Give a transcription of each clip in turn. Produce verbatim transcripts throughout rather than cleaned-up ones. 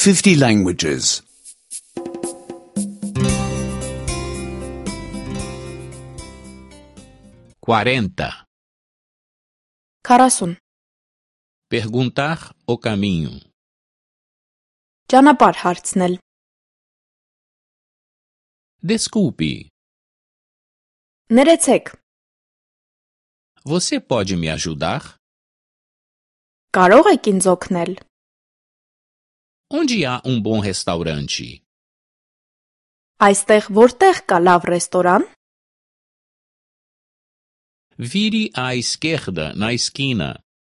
fifty languages. quarenta. քառասուն Perguntar o caminho. ճանապարհ հարցնել Desculpe, ներեցեք você pode me ajudar? կարող եք ինձ օգնել Onde há um bom restaurante? այստեղ որտեղ կա լավ ռեստորան Vire à esquerda na esquina.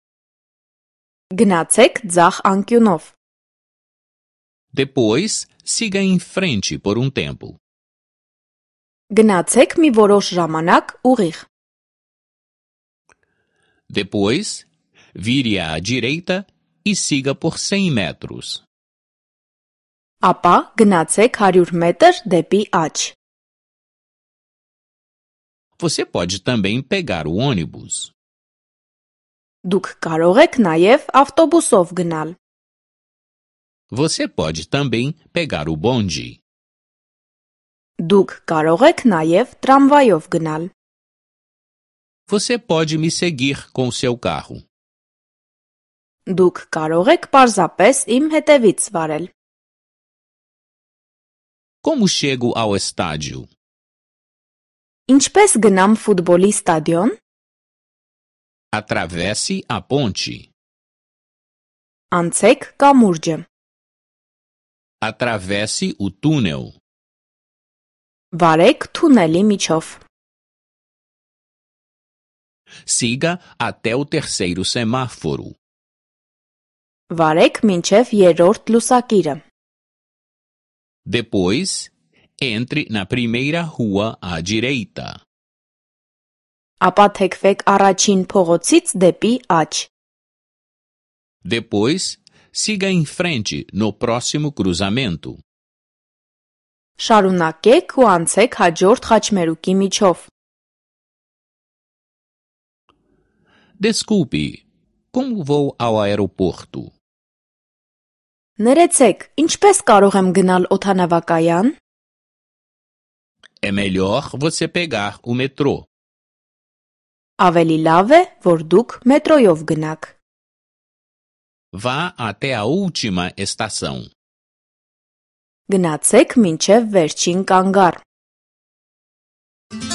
գնացեք ձախ անկյունով Depois, siga em frente por um tempo. գնացեք մի որոշ ժամանակ ուղիղ Depois, vire à direita e siga por cem metros. ապա գնացեք հարյուր մետր դեպի աջ Você pode também pegar o ônibus. դուք կարող եք նաև ավտոբուսով գնալ Você pode também pegar o bonde. դուք կարող եք նաև տրամվայով գնալ Você pode me seguir com seu carro. դուք կարող եք պարզապես իմ հետևից վարել Como chego ao estádio? ինչպես գնամ ֆուտբոլի ստադիոն Atravesse a ponte. անցեք կամուրջը Atravesse o túnel. վարեք թունելի միջով Siga até o terceiro semáforo. վարեք մինչև երրորդ լուսակիրը Depois, entre na primeira rua à direita. ապա թեքվեք առաջին փողոցից դեպի աջ Depois, siga em frente no próximo cruzamento. շարունակեք ու անցեք հաջորդ խաչմերուկի միջով Desculpe, como vou ao aeroporto? ներեցեք ինչպես կարող եմ գնալ օդանավակայան É melhor você pegar o metrô. ավելի լավ է որ դուք մետրոյով գնաք Vá até a última estação. գնացեք մինչև վերջին կանգառ